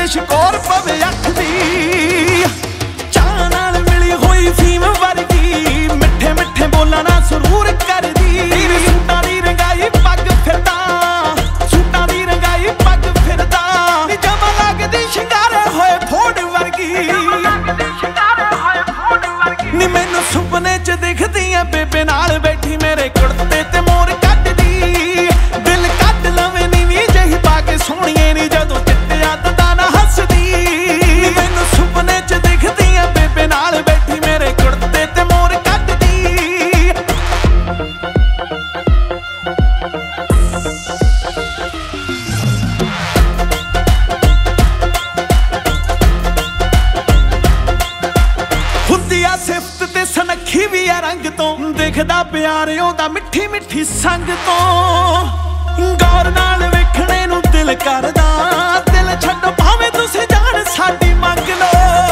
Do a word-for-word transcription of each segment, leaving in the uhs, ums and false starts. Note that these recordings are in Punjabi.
ਇੰਗਲਿਸ਼ ਕੋਰ ਪਵੇ ਅੱਖ ਦੀ ਚਾਹ ਨਾਲ ਮਿਲੀ ਹੋਈ ਫੀਮ ਵਰਗੀ ਮਿੱਠੇ ਮਿੱਠੇ ਬੋਲਾਂ ਨਾਲ ਸਰੂਰ ਕਰਦੀ ਸੂਟਾਂ ਦੀ ਰੰਗਾਈ ਪੱਗ ਫਿਰਦਾ ਸੂਟਾਂ ਦੀ ਰੰਗਾਈ ਪੱਗ ਫਿਰਦਾ ਨੀ ਜਮਾ ਲੱਗਦੀ ਸ਼ਿੰਗਾਰੇ ਹੋਏ ਫੋੜ ਵਰਗੀ ਨੀ ਮੈਨੂੰ ਸੁਪਨੇ ਚ ਦਿਖਦੀ ਐ ਬੇਬੇ ਨਾਲ ਬੈਠੀ ਮੇਰੇ ਕੁੜਤੇ ਤੇ ਮੋਰ ਕੱਢਦੀ ਦਿਲ ਕੱਢ ਲਵੇਂ ਨੀਵੀਂ ਜਿਹੀ ਪਾ ਕੇ ਸੋਹਣੀਏ ਨੀ ਜਦੋਂ ਚਿੱਟਿਆ ਦੰਦਾਂ ਨਾਲ ਹੱਸਦੀ ਨੀ ਮੈਨੂੰ ਸੁਪਨੇ ਚ ਦਿਖਦੀ ਐ ਬੇਬੇ ਨਾਲ ਬੈਠੀ ਮੇਰੇ ਕੁੜਤੇ ਤੇ ਮੋਰ ਕੱਢਦੀ ਹੁੰਦੀ ਆ ਸਿਫਤ ਤੇ ਸਨੱਖੀ ਵੀ ਆ ਰੰਗ ਤੋਂ ਦਿਖਦਾ ਪਿਆਰ ਉਹਦਾ ਮਿੱਠੀ ਮਿੱਠੀ ਸੰਗ ਤੋਂ ਗੌਰ ਨਾਲ ਵੇਖਣੇ ਨੂੰ ਦਿਲ ਕਰਦਾ ਦਿਲ ਛੱਡੋ ਭਾਵੇਂ ਤੁਸੀਂ ਜਾਣ ਸਾਡੀ ਮੰਗ ਲੋ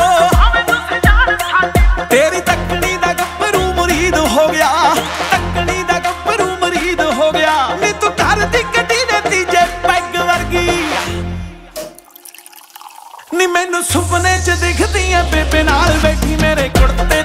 ਤੇਰੀ ਤੱਕਣੀ ਦਾ ਗੱਭਰੂ ਮੁਰੀਦ ਹੋ ਗਿਆ ਤੱਕਣੀ ਦਾ ਗੱਭਰੂ ਮੁਰੀਦ ਹੋ ਗਿਆ ਨੀ ਤੂੰ ਕਰਦੀ ਗੱਡੀ ਦੇ ਤੀਜੇ ਪੈਗ ਵਰਗੀ ਨੀ ਮੈਨੂੰ ਸੁਪਨੇ ਚ ਦਿਖਦੀ ਐ ਬੇਬੇ ਨਾਲ ਬੈਠੀ ਮੇਰੇ ਕੁੜਤੇ